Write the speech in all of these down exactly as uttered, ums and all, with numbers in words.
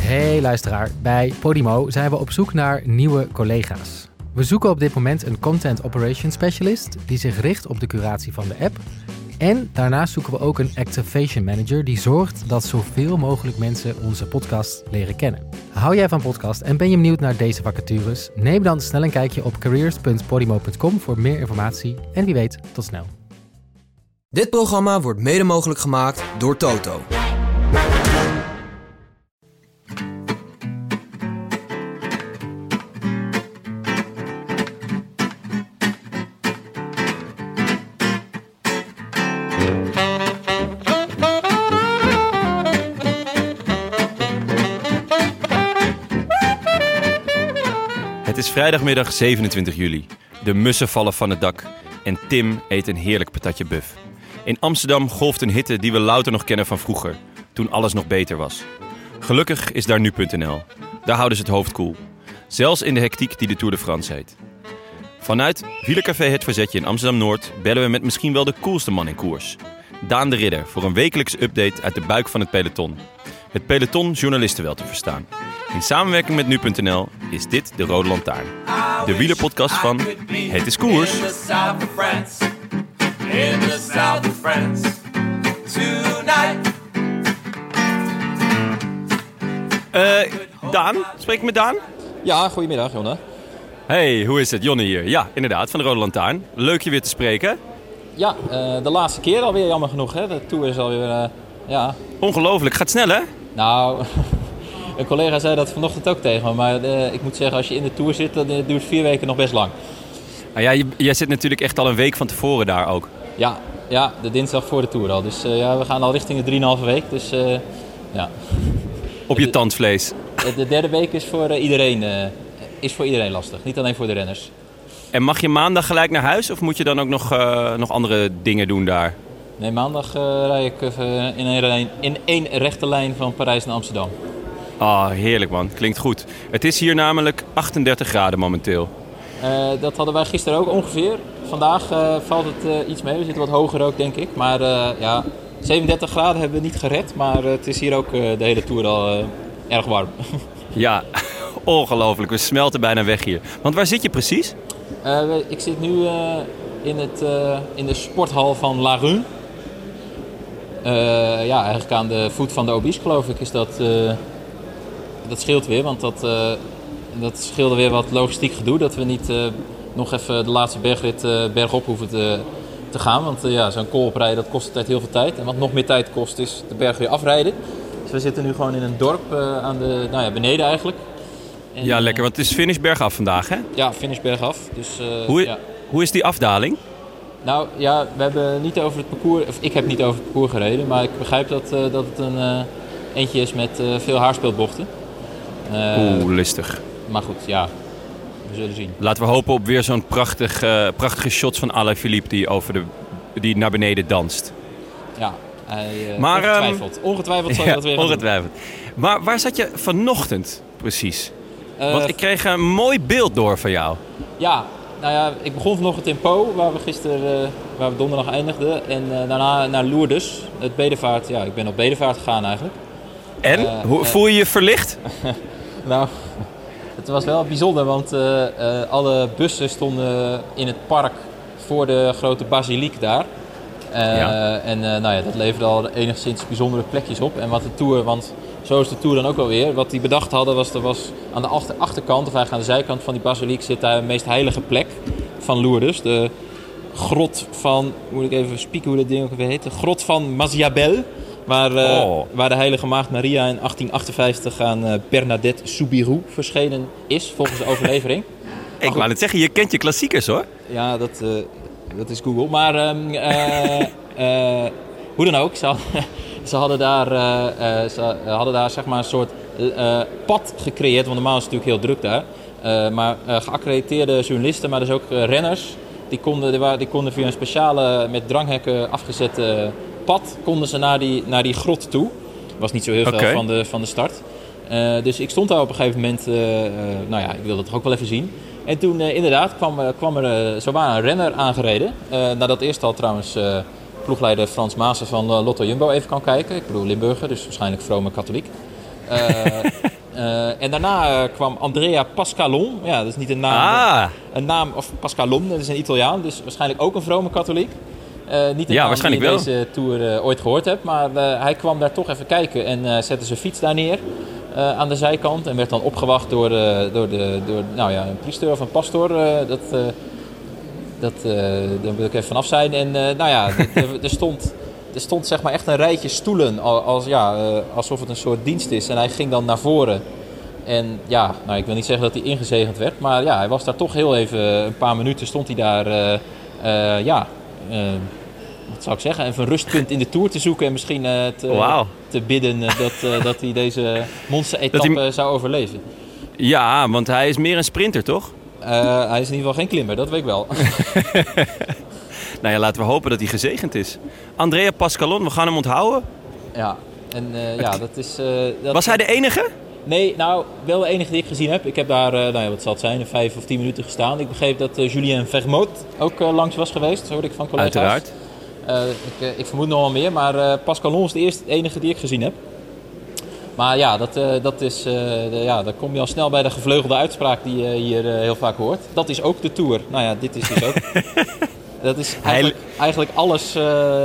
Hey luisteraar, bij Podimo zijn we op zoek naar nieuwe collega's. We zoeken op dit moment een Content Operations Specialist die zich richt op de curatie van de app. En daarnaast zoeken we ook een Activation Manager die zorgt dat zoveel mogelijk mensen onze podcast leren kennen. Hou jij van podcast en ben je benieuwd naar deze vacatures? Neem dan snel een kijkje op careers punt podimo punt com voor meer informatie en wie weet, tot snel. Dit programma wordt mede mogelijk gemaakt door Toto. Het is vrijdagmiddag zevenentwintig juli. De mussen vallen van het dak en Tim eet een heerlijk patatje buf. In Amsterdam golft een hitte die we louter nog kennen van vroeger, toen alles nog beter was. Gelukkig is daar nu punt n l. Daar houden ze het hoofd koel. Zelfs in de hectiek die de Tour de France heet. Vanuit Wielercafé Het Verzetje in Amsterdam-Noord bellen we met misschien wel de coolste man in koers. Daan de Ridder voor een wekelijkse update uit de buik van het peloton. Het peloton journalisten wel te verstaan. In samenwerking met nu punt n l is dit de Rode Lantaarn. De wielerpodcast van Het is Koers. In the south of France tonight. Uh, Daan, spreek ik met Daan? Ja, goedemiddag Jonne. Hey, hoe is het? Jonne hier. Ja, inderdaad, van de Rode Lantaarn. Leuk je weer te spreken. Ja, uh, de laatste keer alweer, jammer genoeg. Hè? De Tour is alweer, uh, ja... Ongelooflijk, gaat snel hè? Nou, een collega zei dat vanochtend ook tegen me. Maar uh, ik moet zeggen, als je in de Tour zit, dan uh, duurt vier weken nog best lang. Nou ja, je, jij zit natuurlijk echt al een week van tevoren daar ook. Ja, ja, de dinsdag voor de Tour al. Dus uh, ja, we gaan al richting de drieënhalve week. Dus uh, ja. Op je de, tandvlees. De derde week is voor uh, iedereen, uh, is voor iedereen lastig. Niet alleen voor de renners. En mag je maandag gelijk naar huis? Of moet je dan ook nog, uh, nog andere dingen doen daar? Nee, maandag uh, rijd ik uh, in, één, in één rechte lijn van Parijs naar Amsterdam. Ah, oh, heerlijk man. Klinkt goed. Het is hier namelijk achtendertig graden momenteel. Uh, dat hadden wij gisteren ook ongeveer. Vandaag uh, valt het uh, iets mee. We zitten wat hoger ook, denk ik. Maar uh, ja, zevenendertig graden hebben we niet gered. Maar uh, het is hier ook uh, de hele Tour al uh, erg warm. Ja, ongelooflijk. We smelten bijna weg hier. Want waar zit je precies? Uh, ik zit nu uh, in, het, uh, in de sporthal van La Rue. Uh, ja, eigenlijk aan de voet van de Obies, geloof ik, is dat... Uh, dat scheelt weer, want dat... Uh, Dat scheelde weer wat logistiek gedoe. Dat we niet uh, nog even de laatste bergrit uh, bergop hoeven te, te gaan. Want uh, ja, zo'n kool oprijden, dat kost altijd heel veel tijd. En wat nog meer tijd kost, is de berg weer afrijden. Dus we zitten nu gewoon in een dorp uh, aan de, nou ja, beneden eigenlijk. En, ja, lekker. Want het is finish bergaf vandaag, hè? Ja, finish bergaf. Dus, uh, hoe, ja. hoe is die afdaling? Nou ja, we hebben niet over het parcours... Of ik heb niet over het parcours gereden. Maar ik begrijp dat, uh, dat het een uh, eentje is met uh, veel haarspeldbochten. Uh, Oeh, listig. Maar goed, ja, we zullen zien. Laten we hopen op weer zo'n prachtig, uh, prachtige shots van Alaphilippe die, over de, die naar beneden danst. Ja, hij, uh, maar, ongetwijfeld. Um, ongetwijfeld zal je ja, dat weer ongetwijfeld. Doen. Maar waar zat je vanochtend precies? Uh, Want ik kreeg een mooi beeld door van jou. Ja, nou ja, ik begon vanochtend in Po, waar we gisteren, uh, waar we donderdag eindigden. En uh, daarna naar Lourdes, het bedevaart. Ja, ik ben op bedevaart gegaan eigenlijk. En? Uh, Hoe, uh, voel je je verlicht? Nou... Het was wel bijzonder, want uh, uh, alle bussen stonden in het park voor de grote basiliek daar. Uh, ja. En uh, nou ja, dat leverde al enigszins bijzondere plekjes op. En wat de Tour, want zo is de Tour dan ook wel weer. Wat die bedacht hadden was, er was aan de achter, achterkant, of eigenlijk aan de zijkant van die basiliek, zit daar de meest heilige plek van Lourdes. De grot van, moet ik even spieken hoe dat ding ook weer heet. De grot van Maziabel. Waar, uh, oh. waar de heilige maagd Maria in achttien achtenvijftig aan uh, Bernadette Soubirous verschenen is, volgens de overlevering. Ik wou net zeggen, je kent je klassiekers hoor. Ja, dat, uh, dat is Google. Maar um, uh, uh, hoe dan ook, ze, had, ze hadden daar, uh, uh, ze hadden daar zeg maar een soort uh, pad gecreëerd, want normaal is het natuurlijk heel druk daar. Uh, maar uh, geaccrediteerde journalisten, maar dus ook uh, renners, die konden, die, waren, die konden via een speciale met dranghekken afgezette pad konden ze naar die, naar die grot toe. Was niet zo heel okay. veel van de, van de start. Uh, dus ik stond daar op een gegeven moment, uh, uh, nou ja, ik wilde het toch ook wel even zien. En toen uh, inderdaad kwam, uh, kwam er uh, zowaar een renner aangereden. Uh, nadat eerst al trouwens uh, ploegleider Frans Maassen van uh, Lotto Jumbo even kan kijken. Ik bedoel Limburger, dus waarschijnlijk vrome katholiek. Uh, uh, en daarna uh, kwam Andrea Pascalon. Ja, dat is niet een naam. Ah. Een naam, of Pascalon, dat is een Italiaan. Dus waarschijnlijk ook een vrome katholiek. Uh, niet een ja, naam waarschijnlijk die wel. ik deze tour uh, ooit gehoord heb. Maar uh, hij kwam daar toch even kijken en uh, zette zijn fiets daar neer. Uh, aan de zijkant. En werd dan opgewacht door, uh, door, de, door nou ja, een priester of een pastoor. Uh, dat, uh, dat, uh, daar wil ik even vanaf zijn. En uh, nou ja, er stond... Er stond zeg maar echt een rijtje stoelen, als, ja, uh, alsof het een soort dienst is. En hij ging dan naar voren. En ja, nou, ik wil niet zeggen dat hij ingezegend werd. Maar ja, hij was daar toch heel even, een paar minuten stond hij daar, uh, uh, ja, uh, wat zou ik zeggen, even een rustpunt in de Tour te zoeken. En misschien uh, te, wow. te bidden uh, dat, uh, dat hij deze monster-etappe hij... zou overleven. Ja, want hij is meer een sprinter, toch? Uh, hij is in ieder geval geen klimmer, dat weet ik wel. Nou ja, laten we hopen dat hij gezegend is. Andrea Pascalon, we gaan hem onthouden. Ja, en uh, ja, dat is... Uh, dat... Was hij de enige? Nee, nou, wel de enige die ik gezien heb. Ik heb daar, uh, nou ja, wat zal het zijn, vijf of tien minuten gestaan. Ik begreep dat uh, Julien Vermoot ook uh, langs was geweest, zo hoorde ik van collega's. Uiteraard. Uh, ik, uh, ik vermoed nog wel meer, maar uh, Pascalon is de eerste, de enige die ik gezien heb. Maar ja, dat, uh, dat is, uh, de, ja, dan kom je al snel bij de gevleugelde uitspraak die je hier uh, heel vaak hoort. Dat is ook de Tour. Nou ja, dit is dus ook... Dat is eigenlijk, eigenlijk alles, uh,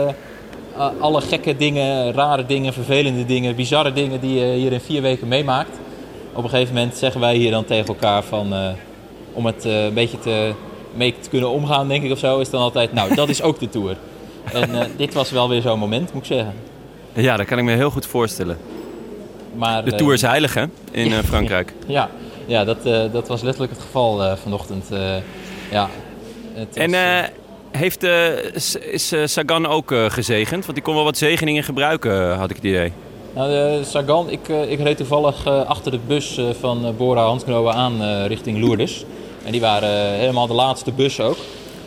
uh, alle gekke dingen, rare dingen, vervelende dingen, bizarre dingen die je hier in vier weken meemaakt. Op een gegeven moment zeggen wij hier dan tegen elkaar van, uh, om het uh, een beetje te, mee te kunnen omgaan, denk ik of zo, is dan altijd, nou, dat is ook de Tour. En uh, dit was wel weer zo'n moment, moet ik zeggen. Ja, dat kan ik me heel goed voorstellen. Maar, de Tour is heilig, hè, in uh, Frankrijk. Ja, ja dat, uh, dat was letterlijk het geval uh, vanochtend. Uh, ja, het was, en... Uh, Heeft, uh, is uh, Sagan ook uh, gezegend? Want die kon wel wat zegeningen gebruiken, had ik het idee. Nou, uh, Sagan, ik, uh, ik reed toevallig uh, achter de bus uh, van uh, Bora Hansgrohe aan uh, richting Lourdes. En die waren uh, helemaal de laatste bus ook.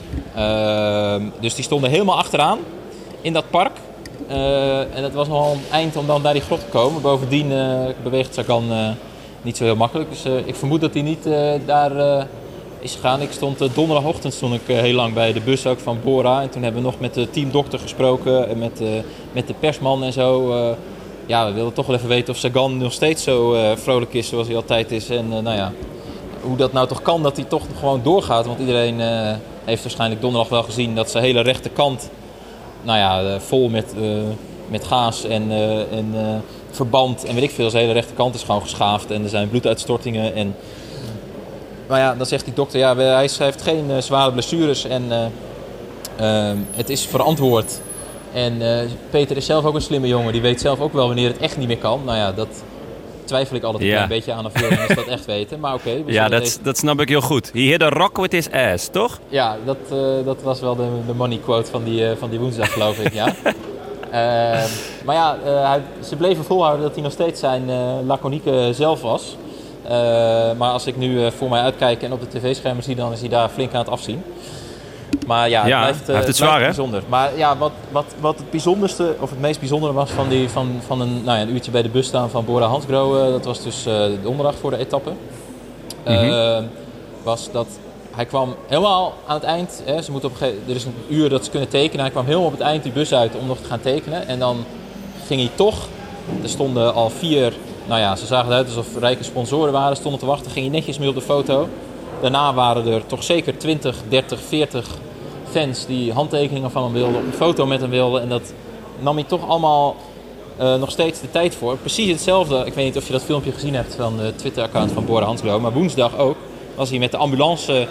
Uh, dus die stonden helemaal achteraan in dat park. Uh, en dat was nogal een eind om dan naar die grot te komen. Bovendien uh, beweegt Sagan uh, niet zo heel makkelijk. Dus uh, ik vermoed dat hij niet uh, daar... Uh, is gegaan. Ik stond uh, donderdagochtend stond ik uh, heel lang bij de bus ook van Bora. En toen hebben we nog met de teamdokter gesproken en met, uh, met de persman en zo. Uh, ja, we wilden toch wel even weten of Sagan nog steeds zo uh, vrolijk is zoals hij altijd is. En uh, nou ja, hoe dat nou toch kan dat hij toch gewoon doorgaat. Want iedereen uh, heeft waarschijnlijk donderdag wel gezien dat zijn hele rechterkant, nou ja, uh, vol met, uh, met gaas en, uh, en uh, verband en weet ik veel. Zijn hele rechterkant is gewoon geschaafd en er zijn bloeduitstortingen en... Maar ja, dan zegt die dokter, ja, hij heeft geen uh, zware blessures en uh, uh, het is verantwoord. En uh, Peter is zelf ook een slimme jongen, die weet zelf ook wel wanneer het echt niet meer kan. Nou ja, dat twijfel ik altijd ja. een beetje aan of veel mensen dat echt weten, maar oké. Okay, ja, dat, deze... dat snap ik heel goed. He hit a rock with his ass, toch? Ja, dat, uh, dat was wel de, de money quote van die, uh, van die woensdag, geloof ik, ja. uh, maar ja, uh, hij, ze bleven volhouden dat hij nog steeds zijn uh, laconieke zelf was. Uh, maar als ik nu uh, voor mij uitkijk en op de tv-schermen zie, dan is hij daar flink aan het afzien. Maar ja, het ja, blijft, uh, hij heeft het het zwaar, blijft bijzonder. Maar ja, wat, wat, wat het bijzonderste, of het meest bijzondere was van, die, van, van een, nou ja, een uurtje bij de bus staan van Bora Hansgrohe, uh, dat was dus uh, donderdag voor de etappe, uh, mm-hmm. was dat hij kwam helemaal aan het eind. Hè, ze moeten op een gegeven, er is een uur dat ze kunnen tekenen. Hij kwam helemaal op het eind die bus uit om nog te gaan tekenen. En dan ging hij toch, er stonden al vier... Nou ja, ze zagen eruit alsof rijke sponsoren waren, stonden te wachten, ging je netjes mee op de foto. Daarna waren er toch zeker twintig, dertig, veertig fans die handtekeningen van hem wilden, een foto met hem wilden. En dat nam hij toch allemaal uh, nog steeds de tijd voor. Precies hetzelfde, ik weet niet of je dat filmpje gezien hebt van de Twitter-account van Bora Hansgrohe, maar woensdag ook was hij met de ambulance,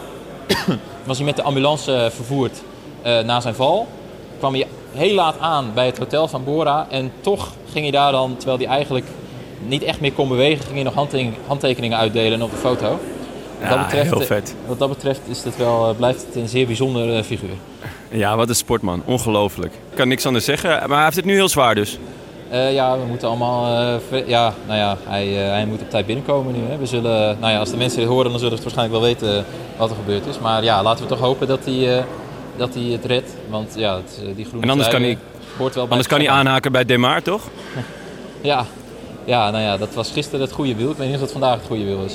was hij met de ambulance vervoerd uh, na zijn val. Kwam hij heel laat aan bij het hotel van Bora en toch ging hij daar dan, terwijl hij eigenlijk niet echt meer kon bewegen, ging hij nog handtekeningen, handtekeningen uitdelen op de foto. Wat, ja, dat betreft, heel vet. Wat dat betreft is het wel, blijft het een zeer bijzonder uh, figuur. Ja, wat een sportman. Ongelooflijk. Ik kan niks anders zeggen. Maar hij heeft het nu heel zwaar dus. Uh, ja, we moeten allemaal... Uh, ver, ja, nou ja, hij, uh, hij moet op tijd binnenkomen nu. Hè. We zullen, nou ja, als de mensen dit horen, dan zullen ze waarschijnlijk wel weten wat er gebeurd is. Maar ja, laten we toch hopen dat hij, uh, dat hij het redt. Want ja, het, die groene en anders trui, kan hij, hoort wel bij anders kan hij aanhaken bij Demar, toch? ja. Ja, nou ja, dat was gisteren het goede wiel. Ik weet niet of dat vandaag het goede wiel is.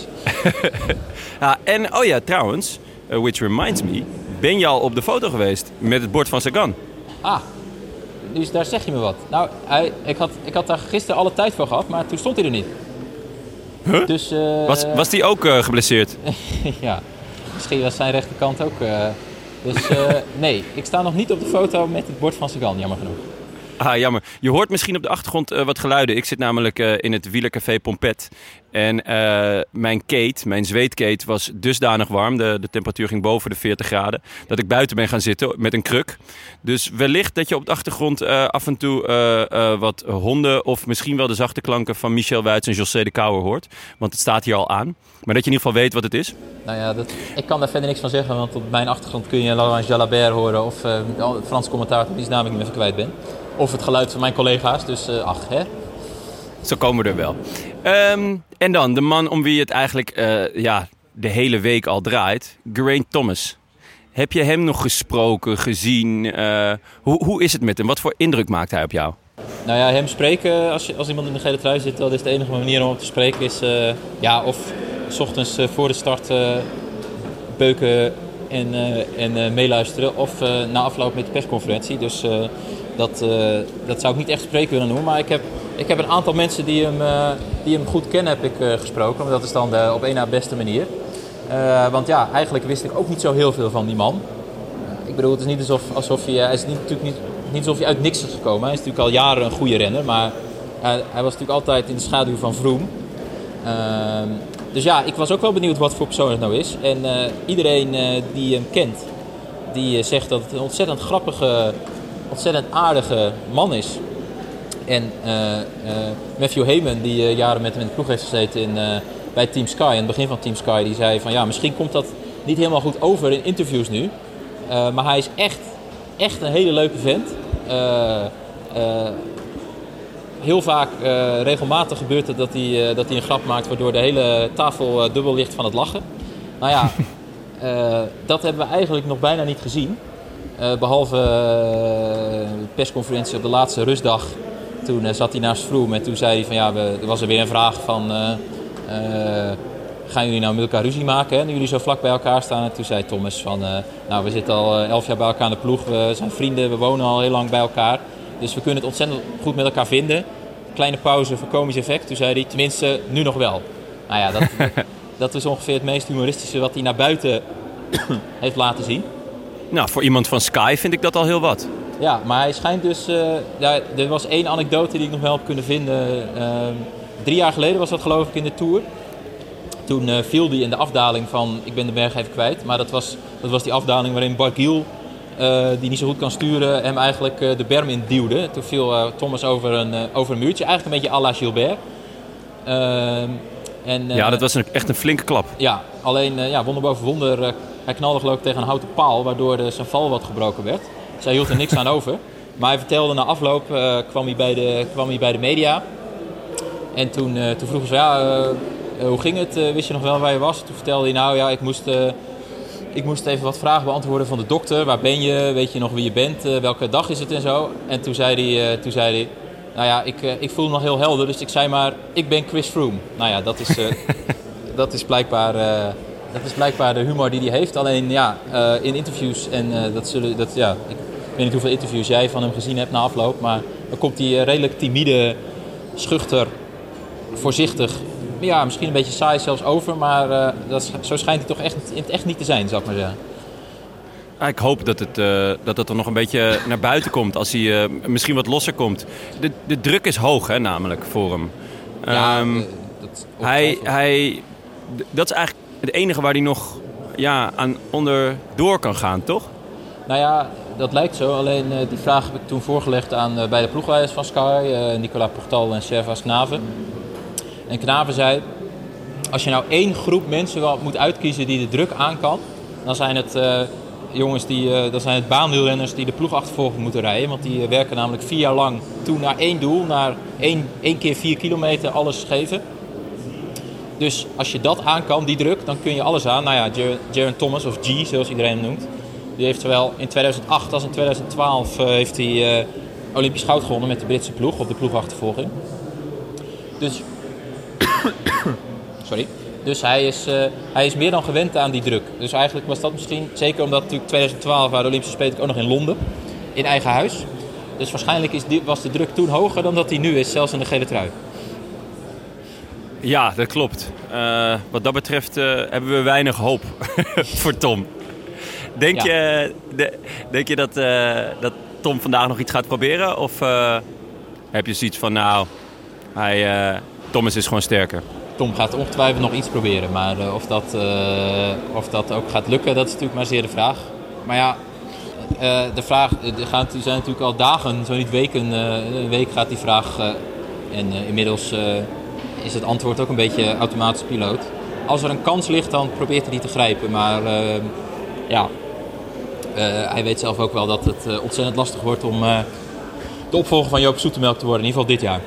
ja, en oh ja, trouwens, uh, which reminds me, ben je al op de foto geweest met het bord van Sagan? Ah, dus daar zeg je me wat. Nou, hij, ik, had, ik had daar gisteren alle tijd voor gehad, maar toen stond hij er niet. Huh? Dus, uh, was, was die ook uh, geblesseerd? Ja, misschien was zijn rechterkant ook. Uh, dus uh, nee, ik sta nog niet op de foto met het bord van Sagan, jammer genoeg. Ah, jammer. Je hoort misschien op de achtergrond uh, wat geluiden. Ik zit namelijk uh, in het wielercafé Pompet. En uh, mijn kate, mijn zweetkate, was dusdanig warm. De, de temperatuur ging boven de veertig graden. Dat ik buiten ben gaan zitten met een kruk. Dus wellicht dat je op de achtergrond uh, af en toe uh, uh, wat honden... of misschien wel de zachte klanken van Michel Wuits en José de Kouwer hoort. Want het staat hier al aan. Maar dat je in ieder geval weet wat het is. Nou ja, dat, ik kan daar verder niks van zeggen. Want op mijn achtergrond kun je Laurent Jalabert horen... of uh, het Frans commentator, die is namelijk niet meer even kwijt ben. Of het geluid van mijn collega's, dus uh, ach, hè. Zo komen we er wel. Um, en dan, de man om wie het eigenlijk uh, ja, de hele week al draait. Geraint Thomas. Heb je hem nog gesproken, gezien? Uh, hoe, hoe is het met hem? Wat voor indruk maakt hij op jou? Nou ja, hem spreken, als, je, als iemand in de gele trui zit... dat is de enige manier om hem te spreken. Is uh, ja, of 's ochtends uh, voor de start uh, beuken en, uh, en uh, meeluisteren... of uh, na afloop met de persconferentie. Dus... Uh, Dat, uh, dat zou ik niet echt spreken willen noemen. Maar ik heb, ik heb een aantal mensen die hem, uh, die hem goed kennen heb ik, uh, gesproken. Maar dat is dan de op één na beste manier. Uh, want ja, eigenlijk wist ik ook niet zo heel veel van die man. Uh, ik bedoel, het is niet alsof, alsof hij... Hij is niet, natuurlijk niet, niet alsof hij uit niks is gekomen. Hij is natuurlijk al jaren een goede renner. Maar uh, hij was natuurlijk altijd in de schaduw van Froome. Uh, dus ja, ik was ook wel benieuwd wat voor persoon het nou is. En uh, iedereen uh, die hem kent, die uh, zegt dat het een ontzettend grappige... ontzettend aardige man is. En uh, uh, Matthew Hayman, die uh, jaren met hem in de ploeg heeft gezeten in, uh, bij Team Sky, in het begin van Team Sky, die zei van ja, misschien komt dat niet helemaal goed over in interviews nu. Uh, maar hij is echt, echt een hele leuke vent. Uh, uh, heel vaak, uh, regelmatig gebeurt het dat hij, uh, dat hij een grap maakt waardoor de hele tafel uh, dubbel ligt van het lachen. Nou ja, uh, dat hebben we eigenlijk nog bijna niet gezien. Uh, behalve uh, de persconferentie op de laatste rustdag. Toen uh, zat hij naast Froome en toen zei hij van ja, we, er was er weer een vraag van... Uh, uh, gaan jullie nou met elkaar ruzie maken, hè, nu jullie zo vlak bij elkaar staan? En toen zei Thomas van, uh, nou we zitten al uh, elf jaar bij elkaar in de ploeg. We zijn vrienden, we wonen al heel lang bij elkaar. Dus we kunnen het ontzettend goed met elkaar vinden. Kleine pauze voor komisch effect. Toen zei hij, tenminste nu nog wel. Nou ja, dat, dat is ongeveer het meest humoristische wat hij naar buiten heeft laten zien. Nou, voor iemand van Sky vind ik dat al heel wat. Ja, maar hij schijnt dus... Uh, ja, er was één anekdote die ik nog wel heb kunnen vinden. Uh, drie jaar geleden was dat geloof ik in de Tour. Toen uh, viel hij in de afdaling van... Ik ben de berg even kwijt. Maar dat was, dat was die afdaling waarin Barguil, uh, die niet zo goed kan sturen, hem eigenlijk uh, de berm in duwde. Toen viel uh, Thomas over een, uh, over een muurtje. Eigenlijk een beetje à la Gilbert. Uh, en, uh, ja, dat was een, echt een flinke klap. Ja, alleen uh, ja, wonder boven wonder... Uh, Hij knalde geloof ik tegen een houten paal, waardoor de, zijn val wat gebroken werd. Dus hij hield er niks aan over. Maar hij vertelde na afloop, uh, kwam, hij bij de, kwam hij bij de media. En toen, uh, toen vroegen ze, ja, uh, uh, hoe ging het? Uh, wist je nog wel waar je was? Toen vertelde hij, nou ja, ik moest, uh, ik moest even wat vragen beantwoorden van de dokter. Waar ben je? Weet je nog wie je bent? Uh, welke dag is het en zo? En toen zei hij, uh, toen zei hij nou ja, ik, uh, ik voel me nog heel helder. Dus ik zei maar, ik ben Chris Froome. Nou ja, dat is, uh, dat is blijkbaar... Uh, Dat is blijkbaar de humor die hij heeft. Alleen ja, uh, in interviews, en uh, dat zullen, dat, ja, ik weet niet hoeveel interviews jij van hem gezien hebt na afloop, maar dan komt hij uh, redelijk timide, schuchter, voorzichtig, ja, misschien een beetje saai zelfs over, maar uh, dat, zo schijnt hij toch echt, in het echt niet te zijn, zou ik maar zeggen. Ik hoop dat het, uh, dat het er nog een beetje naar buiten komt, als hij uh, misschien wat losser komt. De, de druk is hoog, hè, namelijk, voor hem. Ja, um, uh, dat hij, hij, dat is eigenlijk het enige waar hij nog ja, aan onderdoor kan gaan, toch? Nou ja, dat lijkt zo. Alleen uh, die vraag heb ik toen voorgelegd aan uh, bij de ploegleiders van Sky, uh, Nicolas Portal en Servaas Knaven. En Knaven zei, als je nou één groep mensen wel moet uitkiezen die de druk aan kan, dan zijn het uh, jongens die, uh, dan zijn het baanwielrenners die de ploegachtervolging moeten rijden. Want die uh, werken namelijk vier jaar lang toe naar één doel, naar één, één keer vier kilometer alles geven. Dus als je dat aan kan, die druk, dan kun je alles aan. Nou ja, Geraint Thomas, of G, zoals iedereen hem noemt. Die heeft zowel in tweeduizend acht als in tweeduizend twaalf uh, heeft hij uh, Olympisch goud gewonnen met de Britse ploeg op de ploegachtervolging. Dus, sorry. Dus hij is, uh, hij is meer dan gewend aan die druk. Dus eigenlijk was dat misschien, zeker omdat natuurlijk tweeduizend twaalf waren de Olympische Spelen ook nog in Londen, in eigen huis. Dus waarschijnlijk is die, was de druk toen hoger dan dat die nu is, zelfs in de gele trui. Ja, dat klopt. Uh, wat dat betreft uh, hebben we weinig hoop voor Tom. Denk, ja. je, de, denk je dat, uh, dat Tom vandaag nog iets gaat proberen? Of uh, heb je zoiets van, nou, hij, uh, Thomas is gewoon sterker? Tom gaat ongetwijfeld nog iets proberen. Maar uh, of, dat, uh, of dat ook gaat lukken, dat is natuurlijk maar zeer de vraag. Maar ja, uh, de vraag, er gaat, die zijn natuurlijk al dagen, zo niet weken, uh, een week gaat die vraag. Uh, en uh, inmiddels uh, is het antwoord ook een beetje automatisch piloot. Als er een kans ligt, dan probeert hij die te grijpen. Maar uh, ja, uh, hij weet zelf ook wel dat het uh, ontzettend lastig wordt om uh, de opvolger van Joop Zoetemelk te worden. In ieder geval dit jaar.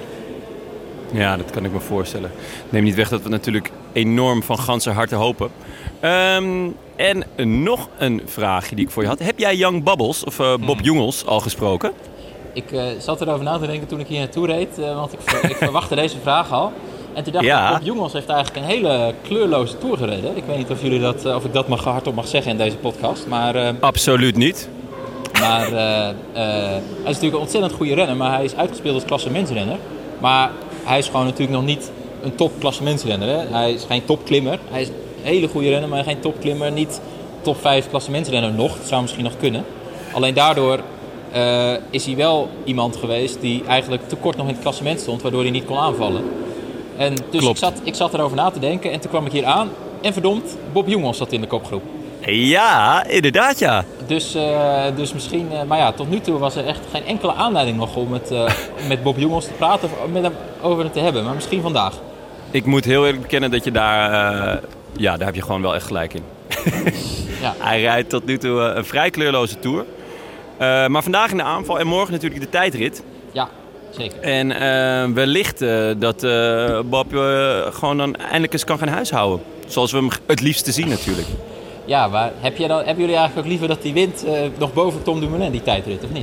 Ja, dat kan ik me voorstellen. Neem niet weg dat we natuurlijk enorm van ganse harte hopen. Um, en nog een vraagje die ik voor je had. Heb jij Young Bubbles of uh, Bob hmm. Jungels al gesproken? Ik uh, zat erover na te denken toen ik hier naartoe reed. Uh, want ik, ik verwachtte deze vraag al. En toen dacht ja. ik, Bob Jungels heeft eigenlijk een hele kleurloze tour gereden. Ik weet niet of, jullie dat, of ik dat mag, hardop mag zeggen in deze podcast. Maar, uh, Absoluut niet. Maar uh, uh, hij is natuurlijk een ontzettend goede renner. Maar hij is uitgespeeld als klassementsrenner. Maar hij is gewoon natuurlijk nog niet een top-klassementsrenner. Hè? Hij is geen topklimmer. Hij is een hele goede renner, maar geen topklimmer. Niet top vijf klassementsrenner nog. Dat zou misschien nog kunnen. Alleen daardoor uh, is hij wel iemand geweest die eigenlijk te kort nog in het klassement stond. Waardoor hij niet kon aanvallen. En dus ik zat, ik zat erover na te denken en toen kwam ik hier aan. En verdomd, Bob Jungels zat in de kopgroep. Ja, inderdaad ja. Dus, uh, dus misschien, uh, maar ja, tot nu toe was er echt geen enkele aanleiding nog om met, uh, met Bob Jungels te praten of met hem over het te hebben. Maar misschien vandaag. Ik moet heel eerlijk bekennen dat je daar, uh, ja, daar heb je gewoon wel echt gelijk in. Ja. Hij rijdt tot nu toe uh, een vrij kleurloze tour. Uh, maar vandaag in de aanval en morgen natuurlijk de tijdrit. Ja, zeker. En uh, wellicht uh, dat uh, Bob uh, gewoon dan eindelijk eens kan gaan huishouden. Zoals we hem het liefste zien natuurlijk. Ja, maar heb je dan, hebben jullie eigenlijk ook liever dat hij wint uh, nog boven Tom Dumoulin die tijdrit, of niet?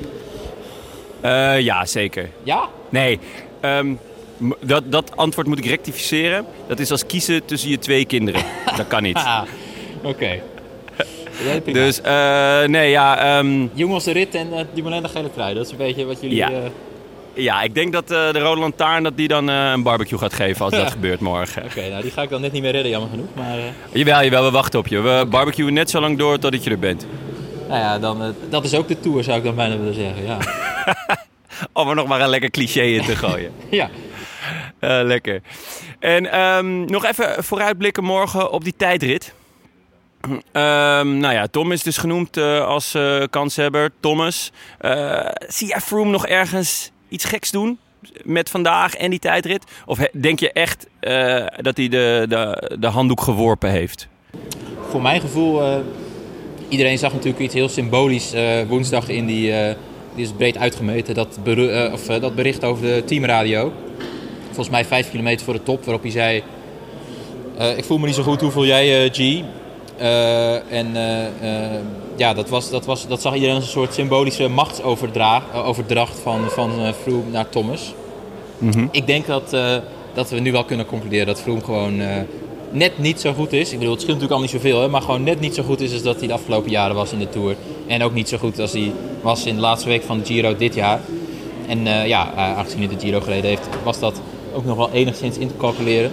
Uh, ja, zeker. Ja? Nee, um, dat, dat antwoord moet ik rectificeren. Dat is als kiezen tussen je twee kinderen. Dat kan niet. Oké. Okay. Dus, uh, nee, ja... Um, Jungels de rit en uh, Dumoulin de gele trui. Dat is een beetje wat jullie... Ja. Uh... Ja, ik denk dat uh, de Rode Lantaarn dat die dan uh, een barbecue gaat geven als dat gebeurt morgen. Oké, okay, nou die ga ik dan net niet meer redden, jammer genoeg. Maar, uh... Jawel, jawel, we wachten op je. We okay. barbecuen net zo lang door totdat je er bent. Nou ja, dan, uh, dat is ook de tour, zou ik dan bijna willen zeggen, ja. Om er nog maar een lekker cliché in te gooien. Ja. Uh, lekker. En um, nog even vooruitblikken morgen op die tijdrit. Um, nou ja, Tom is dus genoemd uh, als uh, kanshebber. Thomas. Uh, zie jij Froome nog ergens iets geks doen met vandaag en die tijdrit? Of he, denk je echt uh, dat hij de, de, de handdoek geworpen heeft? Voor mijn gevoel, uh, iedereen zag natuurlijk iets heel symbolisch uh, woensdag in die, uh, die is breed uitgemeten, dat, beru- uh, of, uh, dat bericht over de teamradio. Volgens mij vijf kilometer voor de top, waarop hij zei, uh, ik voel me niet zo goed, hoe voel jij uh, G? Uh, en uh, uh, ja, dat, was, dat, was, dat zag iedereen als een soort symbolische machtsoverdracht van, van uh, Froome naar Thomas. Mm-hmm. Ik denk dat, uh, dat we nu wel kunnen concluderen dat Froome gewoon uh, net niet zo goed is. Ik bedoel, het scheelt natuurlijk al niet zoveel, hè, maar gewoon net niet zo goed is als dat hij de afgelopen jaren was in de Tour. En ook niet zo goed als hij was in de laatste week van de Giro dit jaar. En uh, ja, uh, aangezien hij de Giro gereden heeft, was dat ook nog wel enigszins in te calculeren.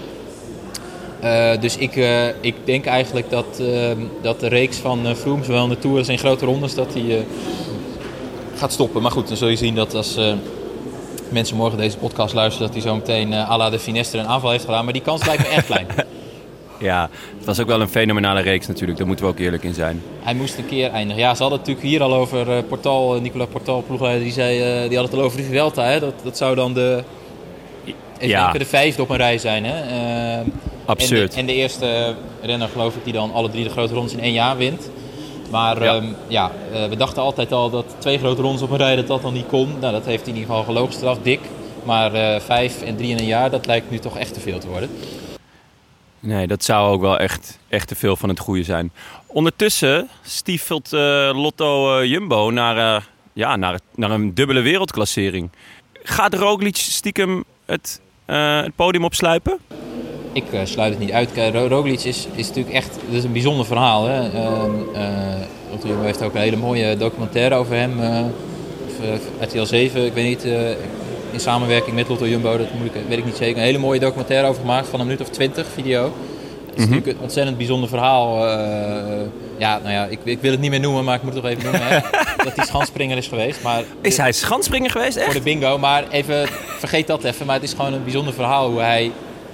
Uh, dus ik, uh, ik denk eigenlijk dat, uh, dat de reeks van uh, Froome, zowel in de Tour als in grote rondes, dat hij uh, gaat stoppen. Maar goed, dan zul je zien dat als uh, mensen morgen deze podcast luisteren, dat hij zo meteen uh, à la de Finestre een aanval heeft gedaan. Maar die kans lijkt me echt klein. Ja, het was ook wel een fenomenale reeks natuurlijk, daar moeten we ook eerlijk in zijn. Hij moest een keer eindigen. Ja, ze hadden het natuurlijk hier al over uh, Portal, Nicolas Portal, ploegleider, die, zei, uh, die had het al over de Vuelta. Hè? Dat, dat zou dan de, ja. de vijfde op een rij zijn, hè? Uh, Absurd. En de, en de eerste renner, geloof ik, die dan alle drie de grote rondes in één jaar wint. Maar ja, um, ja uh, we dachten altijd al dat twee grote rondes op een rij dat dat dan niet kon. Nou, dat heeft in ieder geval gelooggestraft, dik. Maar uh, vijf en drie in een jaar, dat lijkt nu toch echt te veel te worden. Nee, dat zou ook wel echt, echt te veel van het goede zijn. Ondertussen stiefelt uh, Lotto uh, Jumbo naar, uh, ja, naar, naar een dubbele wereldklassering. Gaat Roglic stiekem het, uh, het podium opsluipen? Ik uh, sluit het niet uit. Roglic is, is natuurlijk echt, dat is een bijzonder verhaal. Hè? Uh, uh, Lotto Jumbo heeft ook een hele mooie documentaire over hem uh, uh, R T L zeven, ik weet niet, uh, in samenwerking met Lotto Jumbo, dat moet ik, weet ik niet zeker, een hele mooie documentaire over gemaakt van een minuut of twintig video. Het is mm-hmm. natuurlijk een ontzettend bijzonder verhaal. Uh, ja, nou ja, ik, ik wil het niet meer noemen, maar ik moet het toch even noemen. Hè, dat hij schanspringer is geweest. Maar is hij schanspringer geweest, echt? Voor de bingo, maar even, vergeet dat even. Maar het is gewoon een bijzonder verhaal hoe hij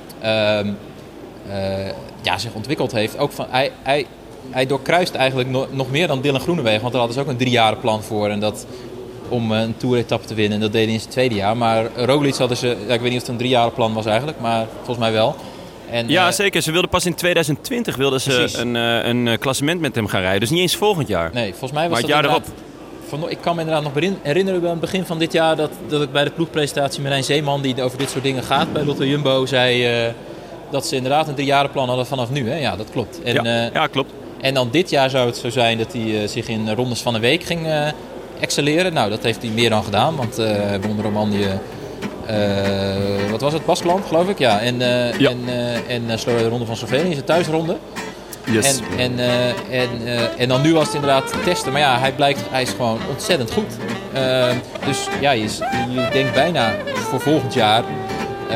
uh, uh, ja, zich ontwikkeld heeft. Ook van, hij, hij, hij doorkruist eigenlijk no, nog meer dan Dylan Groenewegen. Want daar hadden ze ook een driejarenplan voor. En dat, om een toeretappe te winnen. En dat deed hij in zijn tweede jaar. Maar Roglic hadden ze, ja, ik weet niet of het een driejarenplan was eigenlijk. Maar volgens mij wel. En, ja, uh, zeker. Ze wilden pas in tweeduizend twintig wilden ze een, uh, een klassement met hem gaan rijden. Dus niet eens volgend jaar. Nee, volgens mij was maar dat het jaar erop. Van, ik kan me inderdaad nog herinneren bij het begin van dit jaar... dat, dat ik bij de ploegpresentatie met een Zeeman die over dit soort dingen gaat bij Lotto Jumbo zei... Uh, dat ze inderdaad een driejarenplan hadden vanaf nu. Hè? Ja, dat klopt. En, ja, uh, ja, klopt. En dan dit jaar zou het zo zijn dat hij uh, zich in rondes van een week ging uh, excelleren. Nou, dat heeft hij meer dan gedaan. Want uh, won Romandie... Uh, wat was het? Baskeland, geloof ik. Ja. En, uh, ja. en, uh, en uh, de ronde van Slovenië, zijn thuisronde. Yes. En, en, uh, en, uh, en dan nu was het inderdaad testen. Maar ja, hij blijkt, hij is gewoon ontzettend goed. Uh, dus ja, je, je denkt bijna voor volgend jaar... Uh,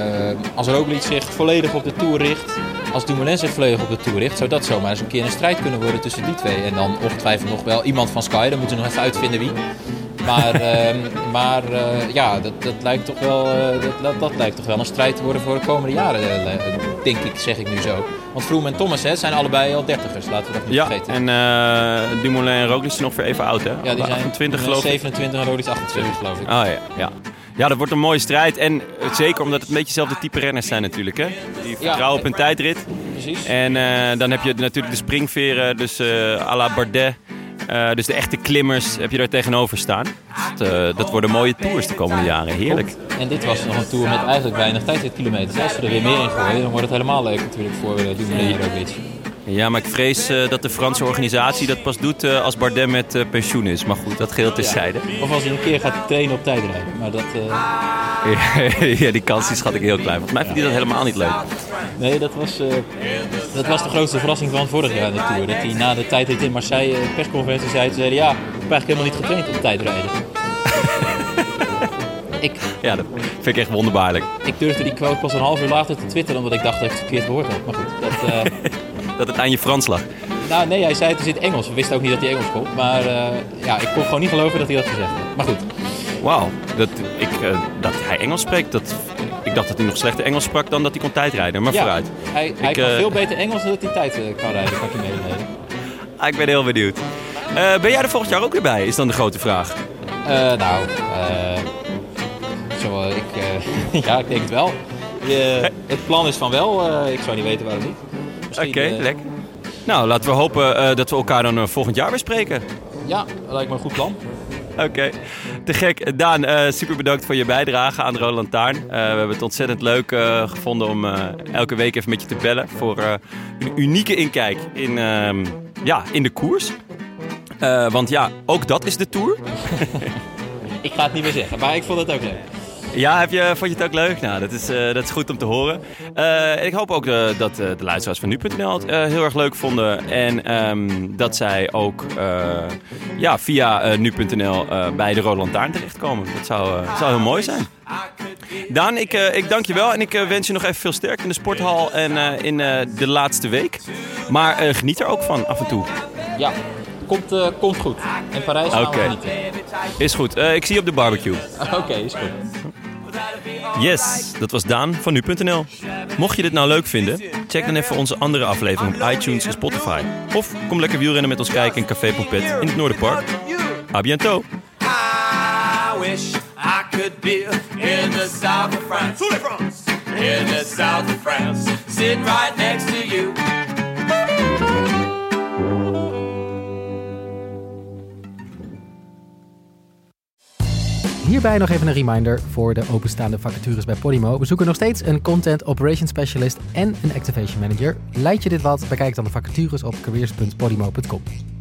als Roglic zich volledig op de Tour richt... als Dumoulin zich volledig op de Tour richt... zou dat zomaar eens een keer een strijd kunnen worden tussen die twee. En dan ongetwijfeld nog wel iemand van Sky. Dan moeten we nog even uitvinden wie. Maar, uh, maar uh, ja, dat, dat, lijkt toch wel, uh, dat, dat lijkt toch wel een strijd te worden voor de komende jaren, uh, denk ik, zeg ik nu zo. Want Froome en Thomas hè, zijn allebei al dertigers, laten we dat niet ja, vergeten. En uh, Dumoulin en Roglic zijn nog weer even oud, hè? Ja, die zijn achtentwintig, geloof ik. zevenentwintig en Roglic achtentwintig, geloof ik. Oh ja, ja. Ja, dat wordt een mooie strijd. En zeker omdat het een beetje hetzelfde type renners zijn natuurlijk, hè? Die vertrouwen ja, op hun tijdrit. Precies. En uh, dan heb je natuurlijk de springveren, dus uh, à la Bardet. Uh, dus de echte klimmers heb je daar tegenover staan. Dat, uh, dat worden mooie tours de komende jaren. Heerlijk. En dit was nog een tour met eigenlijk weinig tijdritkilometers. Als we er weer meer in gooien, dan wordt het helemaal leuk natuurlijk voor uh, Dumoulin en Roglic. Ja, maar ik vrees uh, dat de Franse organisatie dat pas doet uh, als Bardet met uh, pensioen is. Maar goed, dat geheel terzijde. Ja. Of als hij een keer gaat trainen op tijdrijden. Maar dat... Uh... ja, die kans die schat ik heel klein. Volgens mij vindt hij dat helemaal niet leuk. Nee, dat was, uh, dat was de grootste verrassing van vorig jaar in de Tour. Dat hij na de tijdrit in Marseille een persconferentie zei... Ze zeiden, ja, ik heb eigenlijk helemaal niet getraind op tijdrijden. ik, ja, dat vind ik echt wonderbaarlijk. Ik durfde die quote pas een half uur later te twitteren... omdat ik dacht dat ik het verkeerd gehoord had. Maar goed, dat... Uh... dat het aan je Frans lag. Nou, nee, hij zei het is in het Engels. We wisten ook niet dat hij Engels kon. Maar uh, ja, ik kon gewoon niet geloven dat hij dat gezegd had. Maar goed. Wauw, dat, ik, uh, dat hij Engels spreekt, dat... Ik dacht dat hij nog slechter Engels sprak dan dat hij kon tijdrijden. Maar ja, vooruit. Hij, hij ik, kan uh... veel beter Engels dan dat hij tijd uh, kan rijden, kan ik je meedelen. Ah, ik ben heel benieuwd. Uh, ben jij er volgend jaar ook weer bij, is dan de grote vraag. Uh, nou, uh, zo, uh, ik, uh, ja, ik denk het wel. Uh, het plan is van wel, uh, ik zou niet weten waarom niet. Oké, okay, uh, lekker. Nou, laten we hopen uh, dat we elkaar dan uh, volgend jaar weer spreken. Ja, dat lijkt me een goed plan. Oké, okay. Te gek. Daan, uh, super bedankt voor je bijdrage aan de Rode Lantaarn. Uh, we hebben het ontzettend leuk uh, gevonden om uh, elke week even met je te bellen... voor uh, een unieke inkijk in, uh, ja, in de koers. Uh, want ja, ook dat is de Tour. Ik ga het niet meer zeggen, maar ik vond het ook leuk. Ja, heb je, vond je het ook leuk? Nou, dat is, uh, dat is goed om te horen. Uh, ik hoop ook uh, dat uh, de luisteraars van nu punt n l het uh, heel erg leuk vonden. En um, dat zij ook uh, ja, via uh, nu punt n l uh, bij de Rode Lantaarn terechtkomen. Dat zou, uh, zou heel mooi zijn. Daan, ik, uh, ik dank je wel. En ik uh, wens je nog even veel sterkte in de sporthal en uh, in uh, de laatste week. Maar uh, geniet er ook van af en toe. Ja, komt, uh, komt goed. In Parijs gaan okay. we genieten. Is goed. Uh, ik zie je op de barbecue. Oké, okay, is goed. Yes, dat was Daan van nu punt n l. Mocht je dit nou leuk vinden, check dan even onze andere aflevering op iTunes en Spotify. Of kom lekker wielrennen met ons kijken in Café Pompet in het Noorderpark. A bientôt! I wish I could be in the south of France. In the south of France, sitting right next to you. Hierbij nog even een reminder voor de openstaande vacatures bij Podimo. We zoeken nog steeds een Content Operations Specialist en een Activation Manager. Lijkt je dit wat? Bekijk dan de vacatures op careers punt podimo punt com.